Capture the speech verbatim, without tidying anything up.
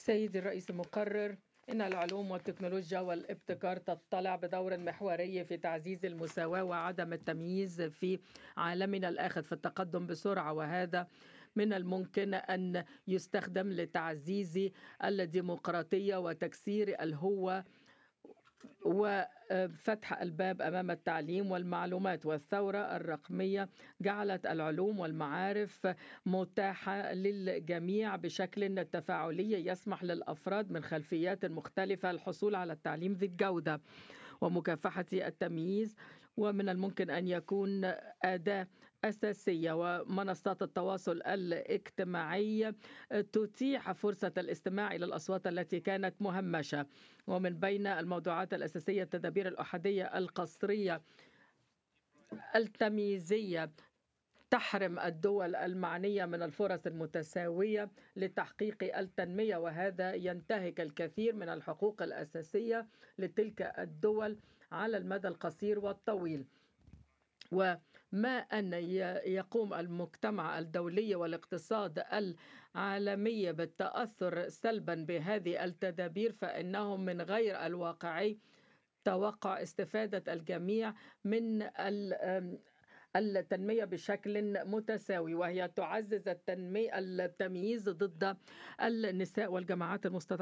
سيدي الرئيس المقرر، إن العلوم والتكنولوجيا والابتكار تضطلع بدور محوري في تعزيز المساواة وعدم التمييز في عالمنا الآخذ في التقدم بسرعة، وهذا من الممكن أن يستخدم لتعزيز الديمقراطية وتكسير الهوة وفتح الباب أمام التعليم والمعلومات. والثورة الرقمية جعلت العلوم والمعارف متاحة للجميع بشكل تفاعلي يسمح للأفراد من خلفيات مختلفة الحصول على التعليم ذي الجودة ومكافحة التمييز، ومن الممكن أن يكون أداة أساسية. ومنصات التواصل الاجتماعي تتيح فرصة الاستماع إلى الأصوات التي كانت مهمشة، ومن بين الموضوعات الأساسية التدابير الأحادية القصرية التمييزية تحرم الدول المعنية من الفرص المتساوية لتحقيق التنمية، وهذا ينتهك الكثير من الحقوق الأساسية لتلك الدول على المدى القصير والطويل. وما أن يقوم المجتمع الدولي والاقتصاد العالمي بالتأثر سلبا بهذه التدابير، فإنه من غير الواقعي توقع استفادة الجميع من التنمية بشكل متساوي، وهي تعزز التنمية التمييز ضد النساء والجماعات المستضعفة.